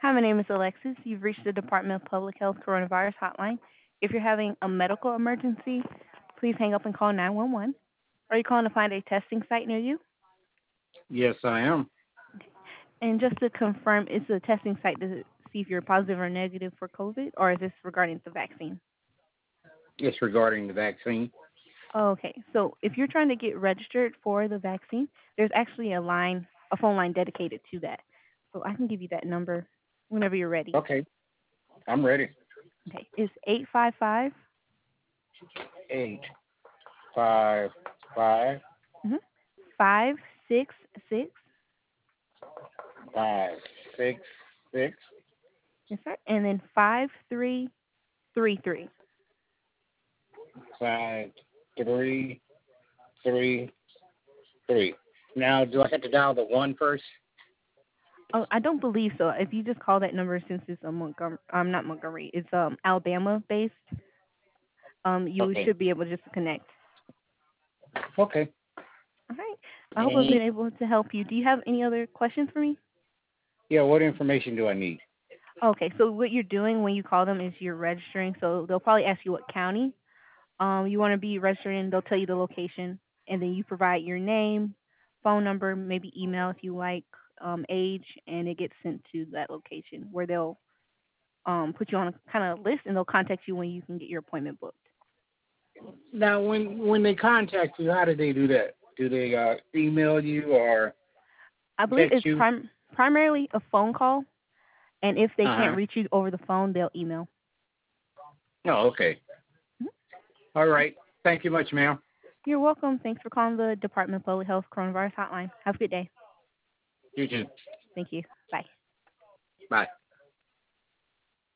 Hi, my name is Alexis. You've reached the Department of Public Health Coronavirus Hotline. If you're having a medical emergency, please hang up and call 911. Are you calling to find a testing site near you? Yes, I am. And just to confirm, is the testing site to see if you're positive or negative for COVID, or is this regarding the vaccine? It's regarding the vaccine. Okay, so if you're trying to get registered for the vaccine, there's actually a phone line dedicated to that. So I can give you that number whenever you're ready. Okay, I'm ready. Okay, it's 855 855 566. 566 Yes, sir. And then 5333. 5333. Now, do I have to dial the one first? Oh, I don't believe so. If you just call that number, since it's a Montgomery, not Montgomery, it's Alabama based, you Okay. should be able just to connect. Okay. All right. I hope I've And been able to help you. Do you have any other questions for me? yeah, what information do I need? Okay, so what you're doing when you call them is you're registering. So they'll probably ask you what county you want to be registered in. They'll tell you the location, and then you provide your name, phone number, maybe email if you like, age, and it gets sent to that location where they'll put you on a kind of list, and they'll contact you when you can get your appointment booked. Now, when they contact you, how do they do that? Do they email you or I believe text it's you? primarily a phone call, and if they Uh-huh. can't reach you over the phone, they'll email. Oh, okay. Mhm. All right. Thank you much, ma'am. You're welcome. Thanks for calling the Department of Public Health Coronavirus Hotline. Have a good day. You too. Thank you. Bye. Bye.